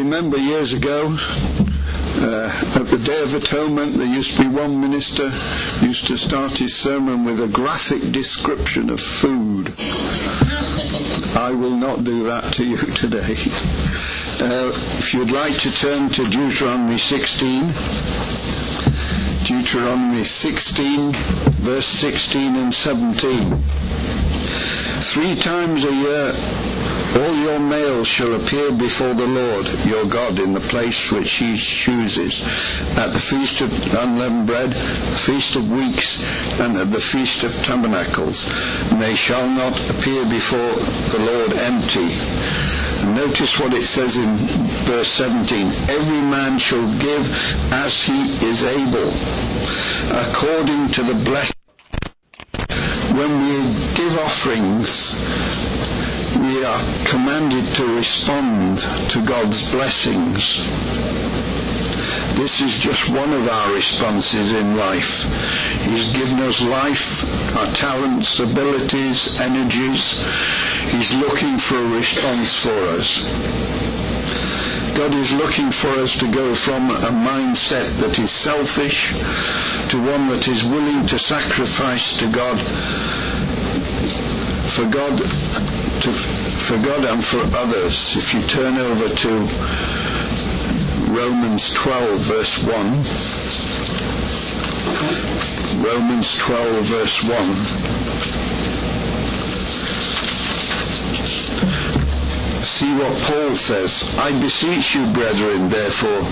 remember years ago, at the Day of Atonement, there used to be one minister used to start his sermon with a graphic description of food. I will not do that to you today. If you'd like to turn to Deuteronomy 16, verse 16 and 17. 3 times a year all your males shall appear before the Lord your God in the place which he chooses, at the Feast of Unleavened Bread, Feast of Weeks, and at the Feast of Tabernacles. And they shall not appear before the Lord empty. And notice what it says in verse 17. Every man shall give as he is able, according to the blessing. When we give offerings, we are commanded to respond to God's blessings. This is just one of our responses in life. He's given us life, our talents, abilities, energies. He's looking for a response for us. God is looking for us to go from a mindset that is selfish to one that is willing to sacrifice to God, for God and for others. If you turn over to Romans 12 verse 1. Romans 12 verse 1. See what Paul says. I beseech you, brethren, therefore,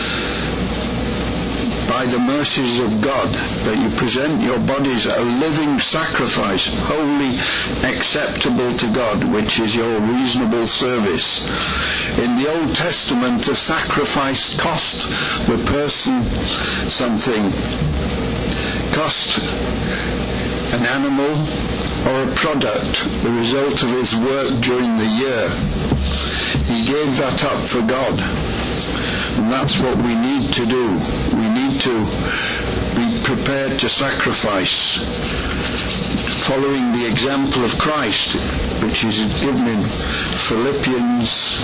by the mercies of God, that you present your bodies a living sacrifice, wholly acceptable to God, which is your reasonable service. In the Old Testament, a sacrifice cost the person something. Cost an animal or a product, the result of his work during the year. He gave that up for God. And that's what we need to do. We need to be prepared to sacrifice, following the example of Christ, which is given in Philippians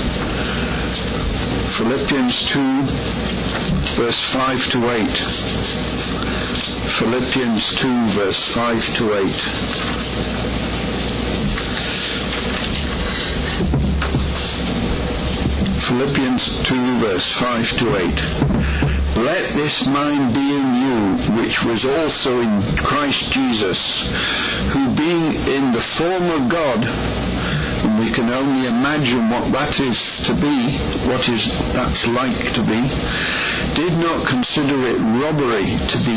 2, verse 5 to 8. Philippians 2, verse 5 to 8. Philippians 2 verse 5 to 8. Let this mind be in you, which was also in Christ Jesus, who being in the form of God, and we can only imagine what that is to be, that's like to be, did not consider it robbery to be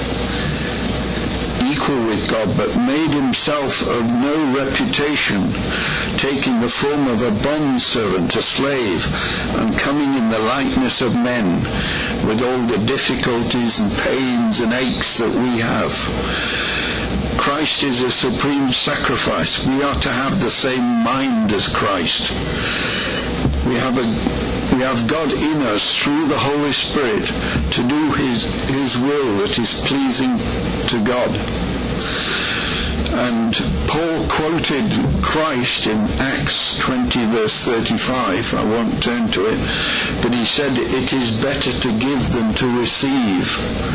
equal with God, but made himself of no reputation, taking the form of a bondservant, a slave, and coming in the likeness of men, with all the difficulties and pains and aches that we have. Christ is a supreme sacrifice. We are to have the same mind as Christ. We have God in us through the Holy Spirit to do His will that is pleasing to God. And Paul quoted Christ in Acts 20 verse 35. I won't turn to it, but he said it is better to give than to receive.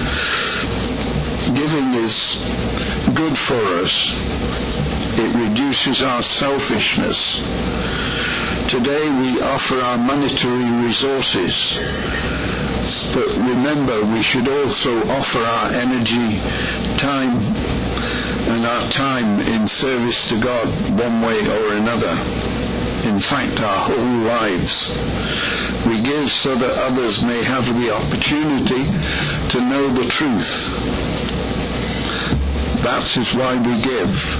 Giving is good for us. It reduces our selfishness. Today we offer our monetary resources, but remember we should also offer our energy, time, and our time in service to God one way or another. In fact, our whole lives. We give so that others may have the opportunity to know the truth. That is why we give.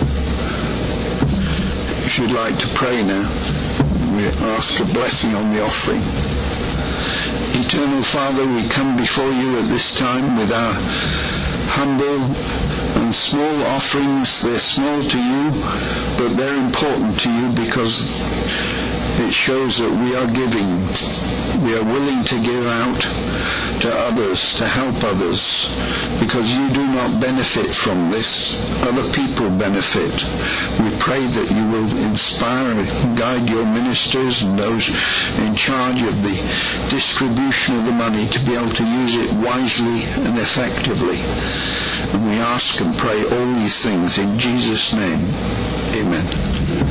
If you'd like to pray now, we ask a blessing on the offering. Eternal Father, we come before you at this time with our humble and small offerings. They're small to you, but they're important to you because It shows that we are giving. We are willing to give out to others, to help others, because you do not benefit from this. Other people benefit. We pray that you will inspire and guide your ministers and those in charge of the distribution of the money to be able to use it wisely and effectively. And we ask and pray all these things in Jesus' name. Amen.